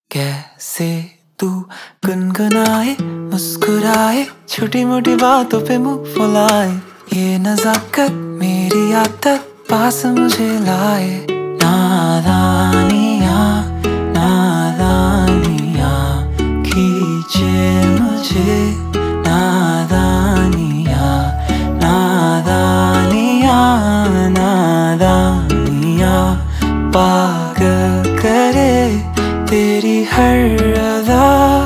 कैसे तू गुनगुनाए मुस्कुराए छोटी मोटी बातों पे मुंह फुलाए। ये नजाकत मेरी आदत पास मुझे लाए। नादानियाँ नादानियाँ खींचे मुझे। नादानियाँ नादानियाँ नादानियाँ पागल करे तेरी हर अदा।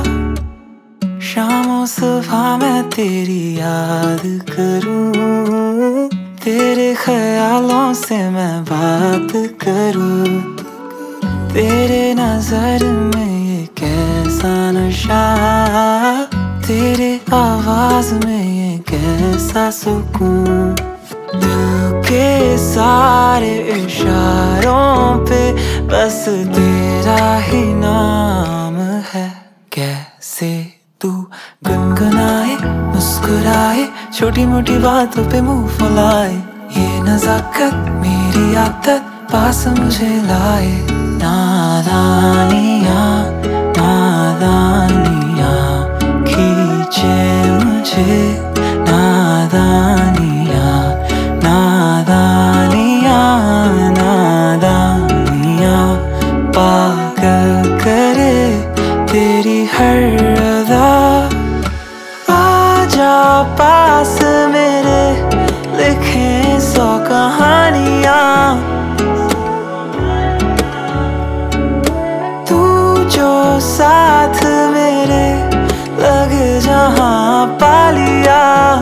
शामों सुबह मैं तेरी याद करूं, तेरे ख्यालों से मैं बात करूं। तेरे नजर में ये कैसा नशा, तेरे आवाज में ये कैसा सुकून। दिल के सारे इशारों पे बस तेरा ही नाम है। कैसे तू गुनगुनाए मुस्कुराए छोटी मोटी बातों पे मुंह फुलाए। ये नजाकत मेरी आदत पास मुझे लाए। नादानियाँ नादानियाँ खींचे मुझे। नादानियाँ नादानियाँ नादानियाँ पागल करे तेरी हर अदा। आजा पास मेरे लिखें 100 कहानियाँ। तू जो साथ मेरे लग जहाँ पा लिया।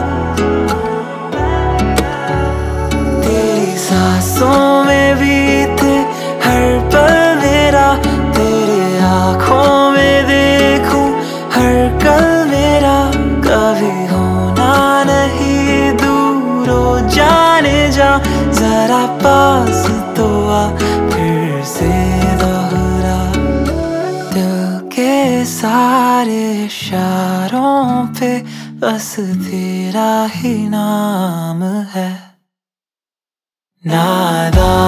तेरी सांसों में बीते हर पल मेरा, तेरे आँखों में देखूं हर कल मेरा। कभी होना नहीं दूर हो जाने जा, जरा पास तो आ फिर से दोहरा। दिल के सारे इशारों पे बस तेरा ही नाम है। नादा